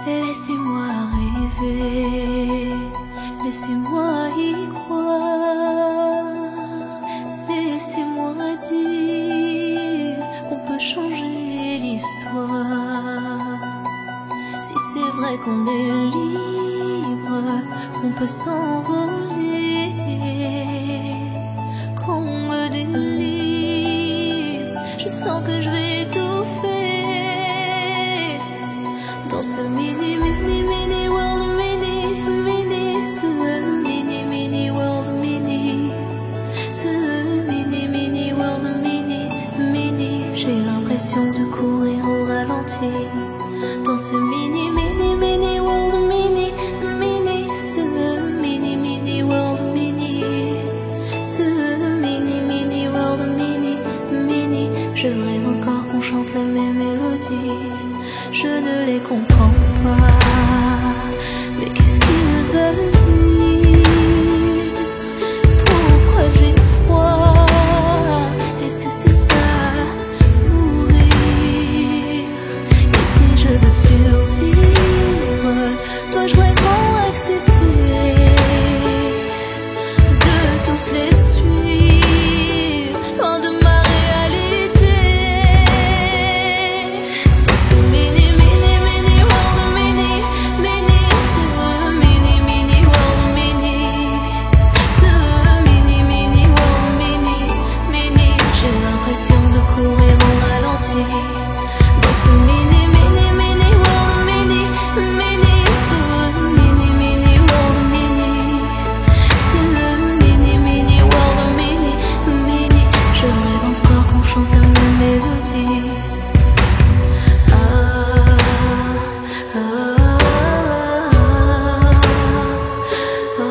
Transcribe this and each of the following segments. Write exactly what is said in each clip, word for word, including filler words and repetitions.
Laissez-moi rêver, laissez-moi y croire, laissez-moi dire qu'on peut changer l'histoire. Si c'est vrai qu'on est libre, qu'on peut s'envoler, qu'on me délivre, je sens que je vais étouffer dans ce mini mini mini world, mini mini, ce mini mini world, mini, ce mini mini world, mini mini. J'ai l'impression de courir au ralenti dans ce mini mini mini world, mini mini, ce mini mini world, mini, ce mini mini world, mini mini. Je rêve encore qu'on chante la même mélodie. Je ne les comprends pas, mais qu'est-ce qu'ils veulent dire? Pourquoi j'ai froid? Est-ce que c'est ça, mourir? Et si je veux survivre, dois-je vraiment accepter de tous les suivre, loin de ma réalité? Dans ce mini mini mini world, mini mini, ce mini mini world, mini, ce mini mini world, mini mini. J'ai l'impression de courir au ralenti dans ce mini mini mini world, mini mini, ce mini mini world, mini, ce mini mini world, mini mini. Je rêve encore qu'on chante la même mélodie. Ah, ah, ah, ah,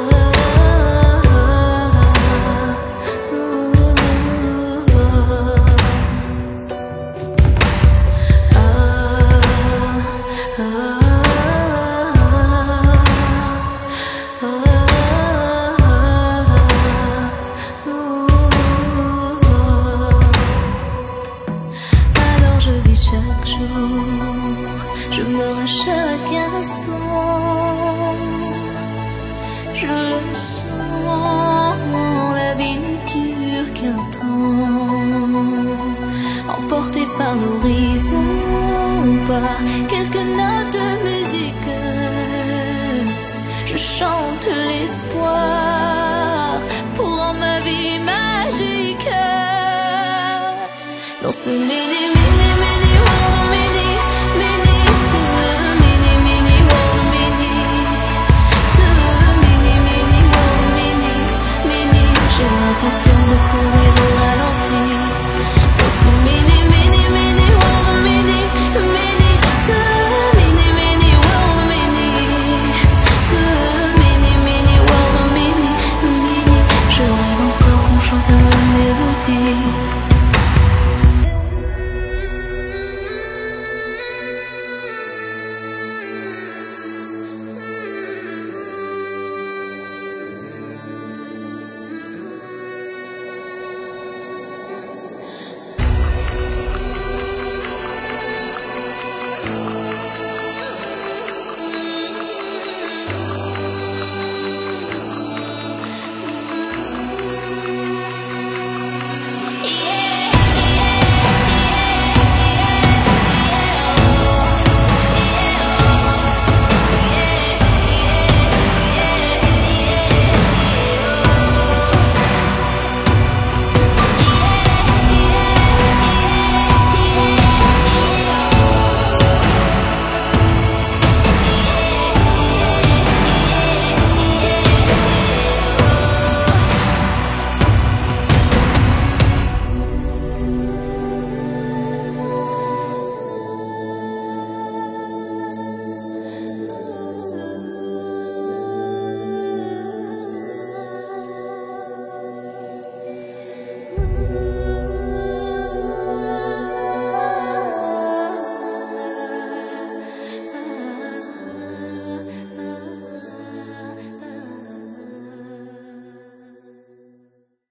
Alors je vis chaque jour, je meurs à chaque instant. Je le sens, la vie ne dure qu'un temps. Emporté par l'horizon, par quelques notes de musique, je chante l'espoir pour rendre ma vie magique. Dans ce mini mini mini